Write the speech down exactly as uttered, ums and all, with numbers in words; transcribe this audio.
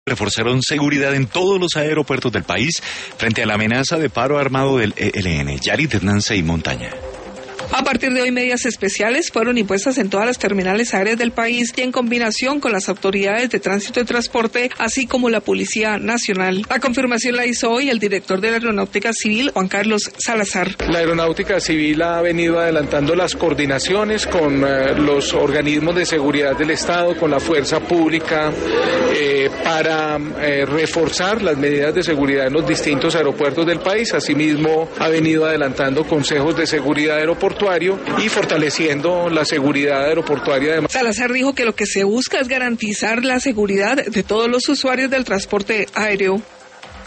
Reforzaron seguridad en todos los aeropuertos del país frente a la amenaza de paro armado del E L N. Yarit Hernández y Montaña. A partir de hoy, medidas especiales fueron impuestas en todas las terminales aéreas del país y en combinación con las autoridades de tránsito y transporte, así como la Policía Nacional. La confirmación la hizo hoy el director de la Aeronáutica Civil, Juan Carlos Salazar. La Aeronáutica Civil ha venido adelantando las coordinaciones con eh, los organismos de seguridad del Estado, con la fuerza pública, eh, para eh, reforzar las medidas de seguridad en los distintos aeropuertos del país. Asimismo, ha venido adelantando consejos de seguridad aeroportuaria y fortaleciendo la seguridad aeroportuaria. Salazar dijo que lo que se busca es garantizar la seguridad de todos los usuarios del transporte aéreo.